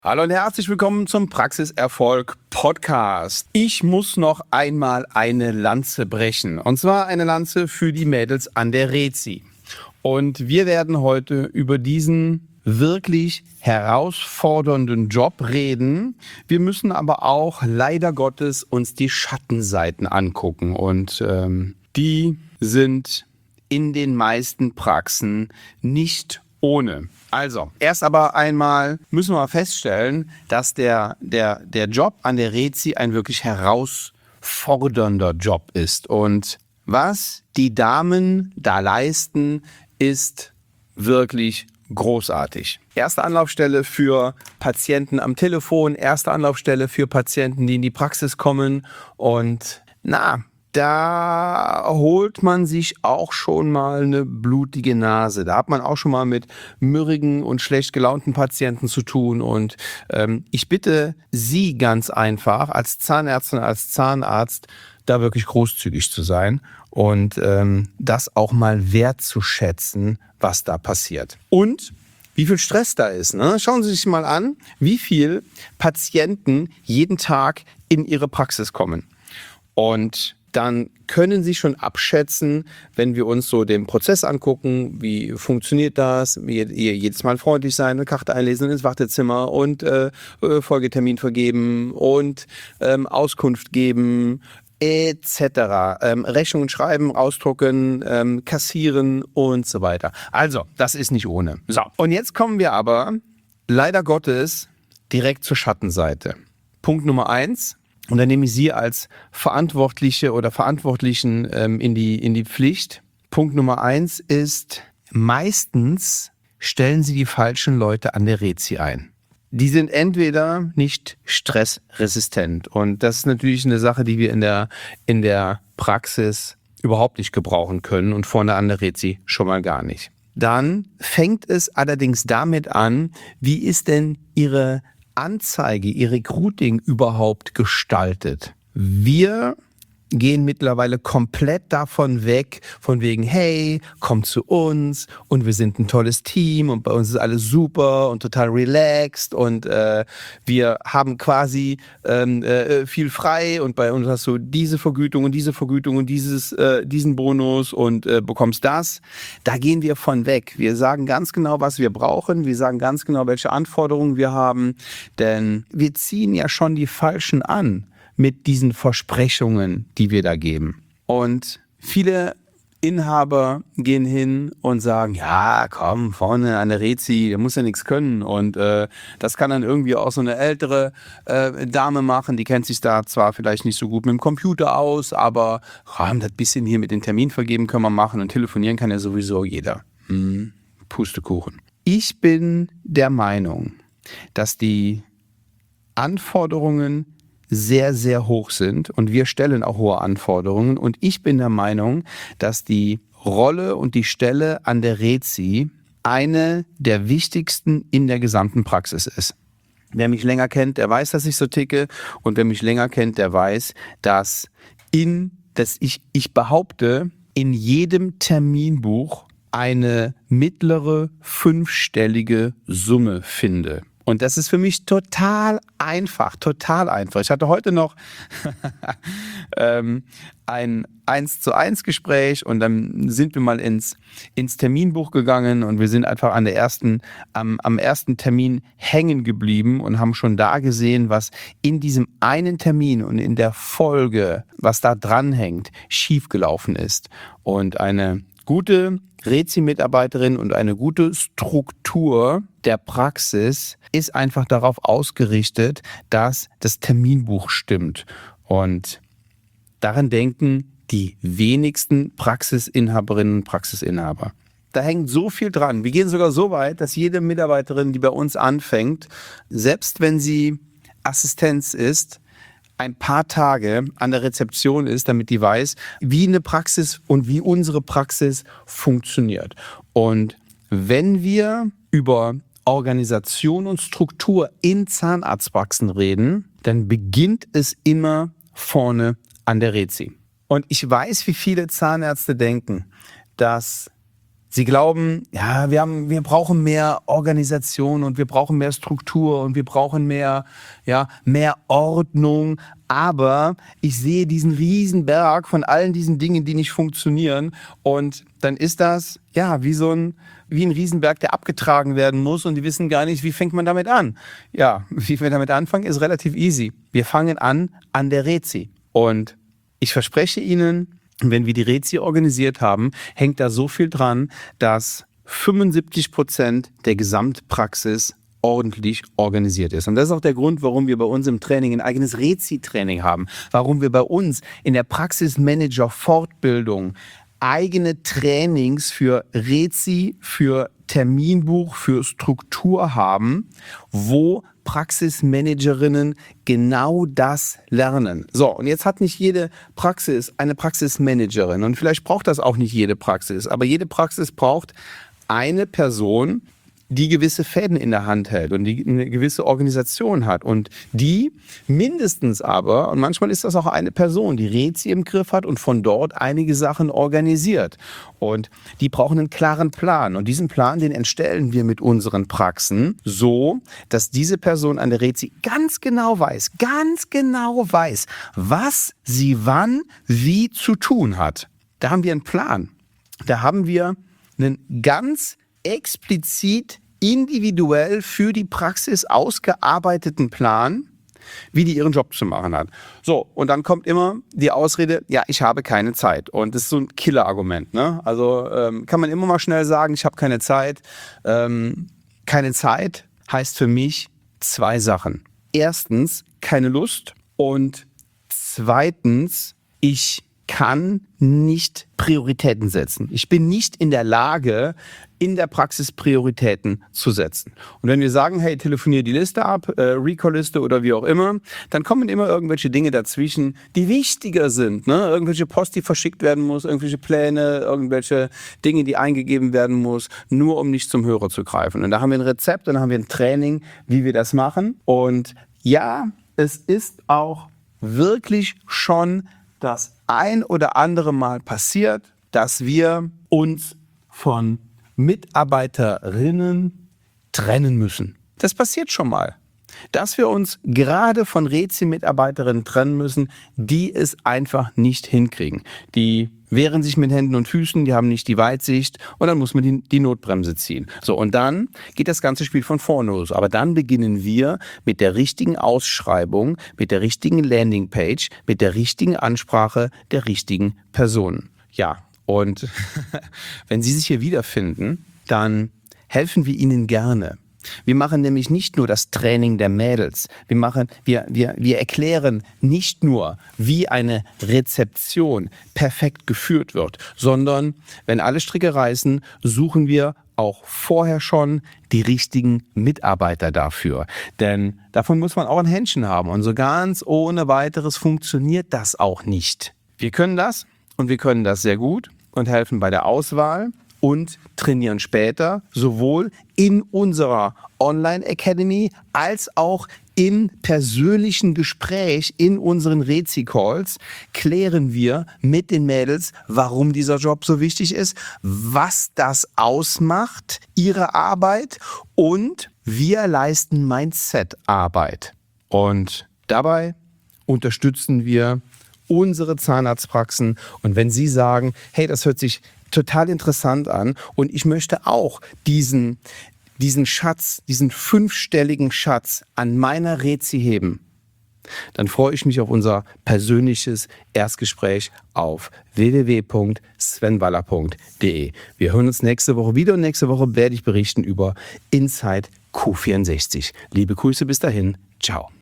Hallo und herzlich willkommen zum Praxiserfolg Podcast. Ich muss noch einmal eine Lanze brechen. Und zwar eine Lanze für die Mädels an der Rezi. Und wir werden heute über diesen wirklich herausfordernden Job reden. Wir müssen aber auch leider Gottes uns die Schattenseiten angucken. Und die sind in den meisten Praxen nicht ohne. Also, erst aber einmal müssen wir feststellen, dass der Job an der Rezi ein wirklich herausfordernder Job ist. Und was die Damen da leisten, ist wirklich großartig. Erste Anlaufstelle für Patienten am Telefon, erste Anlaufstelle für Patienten, die in die Praxis kommen. Und da holt man sich auch schon mal eine blutige Nase. Da hat man auch schon mal mit mürrigen und schlecht gelaunten Patienten zu tun. Und ich bitte Sie ganz einfach als Zahnärztin, als Zahnarzt, da wirklich großzügig zu sein und das auch mal wertzuschätzen, was da passiert. Und wie viel Stress da ist. Ne? Schauen Sie sich mal an, wie viel Patienten jeden Tag in Ihre Praxis kommen. Und dann können Sie schon abschätzen, wenn wir uns so den Prozess angucken, wie funktioniert das, jedes Mal freundlich sein, eine Karte einlesen ins Wartezimmer und Folgetermin vergeben und Auskunft geben, etc. Rechnungen schreiben, ausdrucken, kassieren und so weiter. Also, das ist nicht ohne. So, und jetzt kommen wir aber leider Gottes direkt zur Schattenseite. Punkt Nummer 1. Und dann nehme ich Sie als Verantwortliche oder Verantwortlichen in die Pflicht. Punkt Nummer 1 ist, meistens stellen Sie die falschen Leute an der Rezi ein. Die sind entweder nicht stressresistent. Und das ist natürlich eine Sache, die wir in der Praxis überhaupt nicht gebrauchen können und vorne an der Rezi schon mal gar nicht. Dann fängt es allerdings damit an, wie ist denn Ihre Anzeige, Ihr Recruiting überhaupt gestaltet? Wir gehen mittlerweile komplett davon weg, von wegen, hey, komm zu uns und wir sind ein tolles Team und bei uns ist alles super und total relaxed und wir haben quasi viel frei und bei uns hast du diese Vergütung und diesen Bonus und bekommst das. Da gehen wir von weg. Wir sagen ganz genau, was wir brauchen. Wir sagen ganz genau, welche Anforderungen wir haben, denn wir ziehen ja schon die Falschen an mit diesen Versprechungen, die wir da geben. Und viele Inhaber gehen hin und sagen, ja, komm, vorne an der Rezi, der muss ja nichts können. Und das kann dann irgendwie auch so eine ältere Dame machen, die kennt sich da zwar vielleicht nicht so gut mit dem Computer aus, aber das bisschen hier mit den Termin vergeben können wir machen und telefonieren kann ja sowieso jeder. Pustekuchen. Ich bin der Meinung, dass die Anforderungen sehr, sehr hoch sind und wir stellen auch hohe Anforderungen und ich bin der Meinung, dass die Rolle und die Stelle an der Rezi eine der wichtigsten in der gesamten Praxis ist. Wer mich länger kennt, der weiß, dass ich so ticke und wer mich länger kennt, der weiß, dass ich behaupte, in jedem Terminbuch eine mittlere 5-stellige Summe finde. Und das ist für mich total einfach. Ich hatte heute noch ein 1:1 Gespräch und dann sind wir mal ins Terminbuch gegangen und wir sind einfach am ersten Termin hängen geblieben und haben schon da gesehen, was in diesem einen Termin und in der Folge, was da dranhängt, schiefgelaufen ist. Und eine gute Rezi-Mitarbeiterin und eine gute Struktur der Praxis ist einfach darauf ausgerichtet, dass das Terminbuch stimmt. Und daran denken die wenigsten Praxisinhaberinnen und Praxisinhaber. Da hängt so viel dran. Wir gehen sogar so weit, dass jede Mitarbeiterin, die bei uns anfängt, selbst wenn sie Assistenz ist, ein paar Tage an der Rezeption ist, damit die weiß, wie eine Praxis und wie unsere Praxis funktioniert. Und wenn wir über Organisation und Struktur in Zahnarztpraxen reden, dann beginnt es immer vorne an der Rezi. Und ich weiß, wie viele Zahnärzte denken, dass Sie glauben, ja, wir brauchen mehr Organisation und wir brauchen mehr Struktur und wir brauchen mehr Ordnung. Aber ich sehe diesen riesen Berg von allen diesen Dingen, die nicht funktionieren. Und dann ist das wie ein Riesenberg, der abgetragen werden muss. Und die wissen gar nicht, wie fängt man damit an. Ja, wie wir damit anfangen, ist relativ easy. Wir fangen an der Rezi. Und ich verspreche Ihnen, wenn wir die Rezi organisiert haben, hängt da so viel dran, dass 75% der Gesamtpraxis ordentlich organisiert ist. Und das ist auch der Grund, warum wir bei uns im Training ein eigenes Rezi-Training haben, warum wir bei uns in der Praxismanager-Fortbildung eigene Trainings für Rezi, für Terminbuch, für Struktur haben, wo Praxismanagerinnen genau das lernen. So, und jetzt hat nicht jede Praxis eine Praxismanagerin und vielleicht braucht das auch nicht jede Praxis, aber jede Praxis braucht eine Person, die gewisse Fäden in der Hand hält und die eine gewisse Organisation hat und die mindestens aber, und manchmal ist das auch eine Person, die Rezi im Griff hat und von dort einige Sachen organisiert. Und die brauchen einen klaren Plan. Und diesen Plan, den entstellen wir mit unseren Praxen so, dass diese Person an der Rezi ganz genau weiß, was sie wann wie zu tun hat. Da haben wir einen Plan. Da haben wir einen ganz explizit individuell für die Praxis ausgearbeiteten Plan, wie die ihren Job zu machen hat. So, und dann kommt immer die Ausrede, ja, ich habe keine Zeit. Und das ist so ein Killer-Argument, ne? Also kann man immer mal schnell sagen, ich habe keine Zeit. Keine Zeit heißt für mich 2 Sachen. Erstens, keine Lust und zweitens, ich kann nicht Prioritäten setzen. Ich bin nicht in der Lage, in der Praxis Prioritäten zu setzen. Und wenn wir sagen, hey, telefonier die Liste ab, Recall-Liste oder wie auch immer, dann kommen immer irgendwelche Dinge dazwischen, die wichtiger sind. Ne? Irgendwelche Post, die verschickt werden muss, irgendwelche Pläne, irgendwelche Dinge, die eingegeben werden muss, nur um nicht zum Hörer zu greifen. Und da haben wir ein Rezept, dann haben wir ein Training, wie wir das machen. Und ja, es ist auch wirklich schon das ein oder andere Mal passiert, dass wir uns von Mitarbeiterinnen trennen müssen. Das passiert schon mal. Dass wir uns gerade von Rezi-Mitarbeiterinnen trennen müssen, die es einfach nicht hinkriegen. Die wehren sich mit Händen und Füßen, die haben nicht die Weitsicht und dann muss man die Notbremse ziehen. So, und dann geht das ganze Spiel von vorne los. Aber dann beginnen wir mit der richtigen Ausschreibung, mit der richtigen Landingpage, mit der richtigen Ansprache der richtigen Personen. Ja, und wenn Sie sich hier wiederfinden, dann helfen wir Ihnen gerne. Wir machen nämlich nicht nur das Training der Mädels. Wir erklären nicht nur, wie eine Rezeption perfekt geführt wird, sondern wenn alle Stricke reißen, suchen wir auch vorher schon die richtigen Mitarbeiter dafür. Denn davon muss man auch ein Händchen haben. Und so ganz ohne weiteres funktioniert das auch nicht. Wir können das und wir können das sehr gut und helfen bei der Auswahl und trainieren später sowohl in unserer Online-Academy als auch im persönlichen Gespräch in unseren Rezi-Calls klären wir mit den Mädels, warum dieser Job so wichtig ist, was das ausmacht, ihre Arbeit, und wir leisten Mindset-Arbeit. Und dabei unterstützen wir unsere Zahnarztpraxen. Und wenn Sie sagen, hey, das hört sich total interessant an und ich möchte auch diesen Schatz, diesen 5-stelligen Schatz an meiner Rezi heben, dann freue ich mich auf unser persönliches Erstgespräch auf www.svenwaller.de. Wir hören uns nächste Woche wieder und nächste Woche werde ich berichten über Inside Q64. Liebe Grüße bis dahin. Ciao.